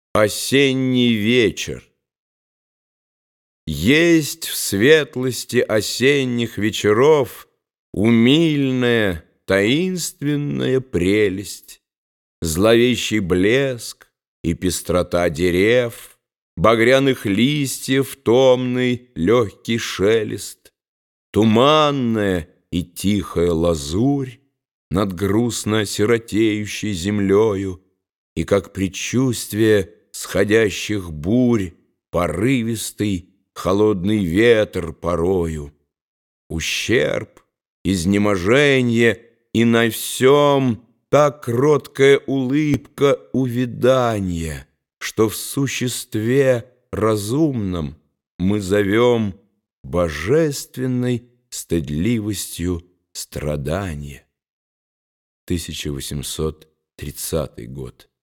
Осенний вечер. Есть в светлости осенних вечеров умильная, таинственная прелесть, зловещий блеск и пестрота дерев, багряных листьев томный легкий шелест, туманная и тихая лазурь над грустно сиротеющей землею, и как предчувствие сходящих бурь порывистый холодный ветер порою. Ущерб, изнеможенье, и на всем та кроткая улыбка увяданья, что в существе разумном мы зовем божественной стыдливостью страдания. 1830 год.